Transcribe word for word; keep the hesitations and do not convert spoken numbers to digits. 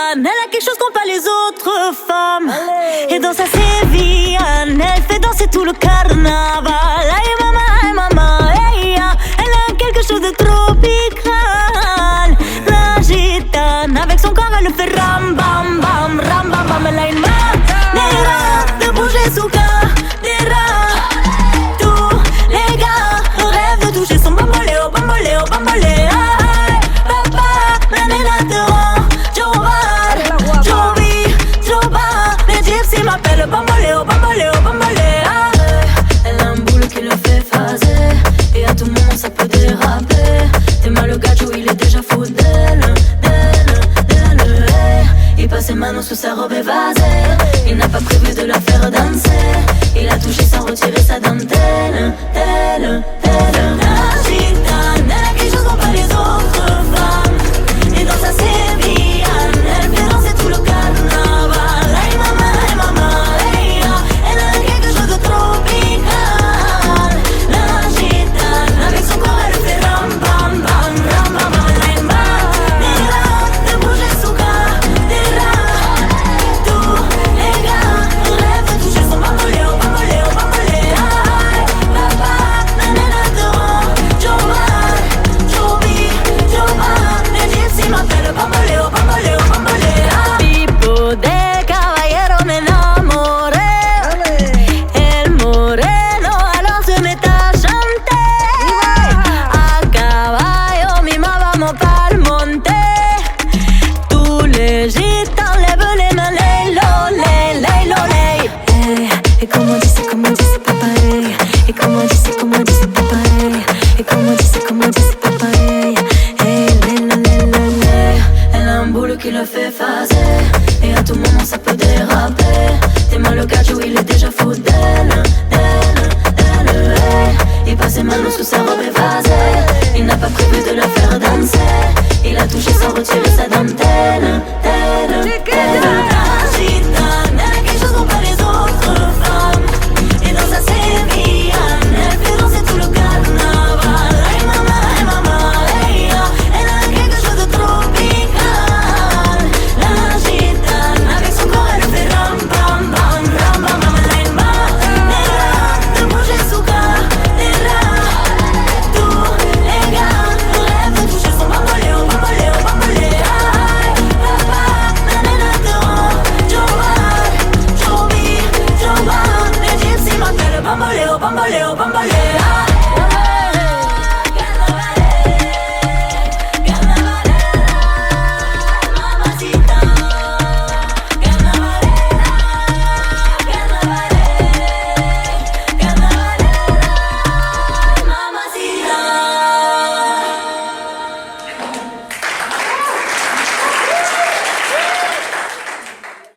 elle a quelque chose qu'ont pas les autres femmes. Allez. Et dans sa sévillane, elle fait danser tout le carnaval. Hey mama, hey mama, hey, yeah. Elle a quelque chose de tropical. La gitane, avec son corps elle fait ram bam bam, ram bam bam. Elle a une manière de bouger sous cadera. Tous les gars rêvent de toucher son bamboléo, bamboléo, bamboléo. Papa, la nena te rend Jovan, Jovi, Jova. Les gypsies m'appellent bamboléo, bamboléo, bamboléo. Elle a un boule qui le fait phaser, et à tout moment ça peut déraper. T'es mal le gajo, il est déjà fou d'elle, d'elle, d'elle. Il passe ses manos sous sa robe évasée. Il n'a pas prévu de la faire danser. Il a touché sans retirer sa dentelle, telle, telle. La gitane, elle a quelque chose qu'ont pas les autres femmes. Et dans sa sévillane, elle fait danser tout le carnaval. Hey mama, hey mama, hey, yeah. Elle a quelque chose de tropical. La gitane, avec son corps elle fait ram bam bam, ram bam bam. Elle a une manière de bouger sous cadera. Tous les gars rêvent de toucher son bamboléo, bamboléo, bamboléo. Papa, la nena te rend Jovan, Jovi, Jova. Les gypsies m'appellent bamboléo, bamboléo, bamboléo. Tipo de caballero me enamoré. El moreno alors se met à chanter. A caballo mi ma vamos pa'l monte. Tous les gitans lèvent les mains, ley lo, ley, ley lo, ley. Eh, et como dice, como dice papa, eh. Et como dice, como dice papa, eh. Et como dice, como dice papa, eh. Eh, ley lo, ley lo, ley. Elle a un boule qui le fait phaser, et à tout moment ça peut déraper. T'es mal le gajo, il est déjà fou d'elle, d'elle, d'elle. Il passe ses manos sous sa robe évasée. Il n'a pas prévu de la faire danser. Il a touché sans retirer sa dentelle, telle, telle. La gitane, elle a quelque chose qu'ont pas les autres femmes. Et dans sa sévillane, elle fait danser tout le carnaval. Hey mama, hey mama, hey, yeah. Elle a quelque chose de tropical. La gitane, avec son corps elle fait ram bam bam, ram bam bam. Elle a une manière de bouger sous cadera. Tous les gars rêvent de toucher son bamboléo, bamboléo, bamboléo. Papa, la nena te rend Jovan, Jovi, Jova. Les gypsies m'appellent bamboléo, bamboléo, bamboléo.